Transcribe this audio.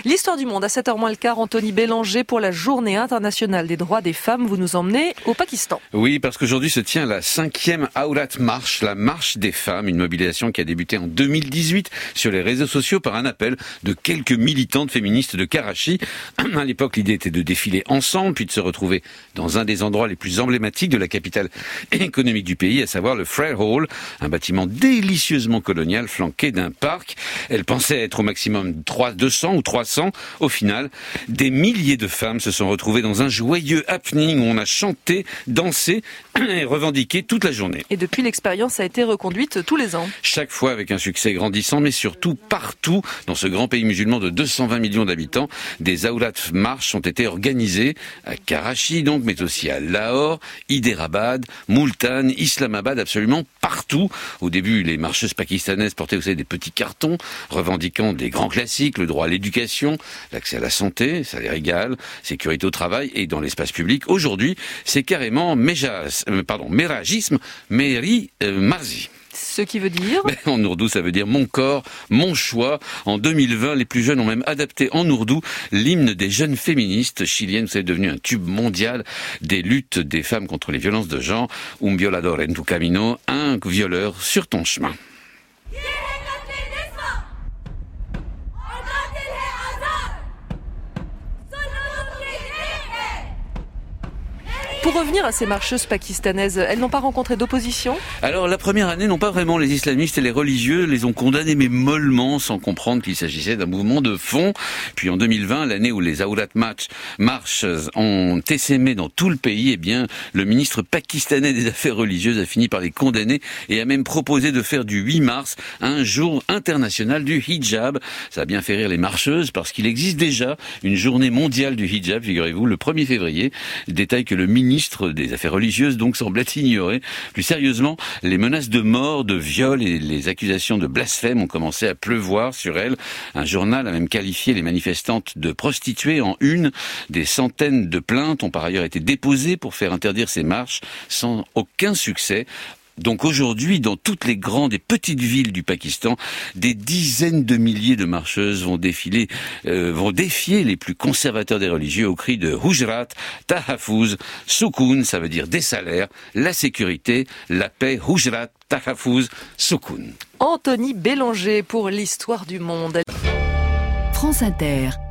L'histoire du monde à 7h moins le quart, Anthony Bélanger pour la Journée internationale des droits des femmes. Vous nous emmenez au Pakistan. Oui, parce qu'aujourd'hui se tient la 5e Aurat March, la marche des femmes, une mobilisation qui a débuté en 2018 sur les réseaux sociaux par un appel de quelques militantes féministes de Karachi. À l'époque, l'idée était de défiler ensemble, puis de se retrouver dans un des endroits les plus emblématiques de la capitale économique du pays, à savoir le Frere Hall, un bâtiment délicieusement colonial flanqué d'un parc. Elle pensait être au maximum 200 ou 300. Au final, des milliers de femmes se sont retrouvées dans un joyeux happening où on a chanté, dansé et revendiqué toute la journée. Et depuis, l'expérience a été reconduite tous les ans. Chaque fois avec un succès grandissant, mais surtout partout dans ce grand pays musulman de 220 millions d'habitants, des Aurat Marches ont été organisées à Karachi donc, mais aussi à Lahore, Hyderabad, Multan, Islamabad, absolument partout. Au début, les marcheuses pakistanaises portaient, vous savez, des petits cartons revendiquant des grands classiques, le droit à l'éducation, l'accès à la santé, salaire égal, sécurité au travail et dans l'espace public. Aujourd'hui, c'est carrément mérajisme, Meri Marzi. Ce qui veut dire... En ourdou, ça veut dire mon corps, mon choix. En 2020, les plus jeunes ont même adapté en ourdou l'hymne des jeunes féministes chiliennes. C'est devenu un tube mondial des luttes des femmes contre les violences de genre. Un violador en tu camino, un violeur sur ton chemin. Pour revenir à ces marcheuses pakistanaises, elles n'ont pas rencontré d'opposition ? Alors, la première année, non pas vraiment. Les islamistes et les religieux les ont condamnés, mais mollement, sans comprendre qu'il s'agissait d'un mouvement de fond. Puis en 2020, l'année où les Aurat Marches ont essaimé dans tout le pays, eh bien, le ministre pakistanais des Affaires religieuses a fini par les condamner et a même proposé de faire du 8 mars un jour international du hijab. Ça a bien fait rire les marcheuses parce qu'il existe déjà une journée mondiale du hijab, figurez-vous, le 1er février. Détail que le ministre des Affaires religieuses donc semblait ignorer. Plus sérieusement, les menaces de mort, de viol et les accusations de blasphème ont commencé à pleuvoir sur elle. Un journal a même qualifié les manifestantes de prostituées en une. Des centaines de plaintes ont par ailleurs été déposées pour faire interdire ces marches sans aucun succès. Donc aujourd'hui, dans toutes les grandes et petites villes du Pakistan, des dizaines de milliers de marcheuses vont défier les plus conservateurs des religieux au cri de Hujrat, Tahafuz, Sukun, ça veut dire des salaires, la sécurité, la paix, Hujrat, Tahafuz, Sukun. Anthony Bélanger pour l'histoire du monde. France Inter.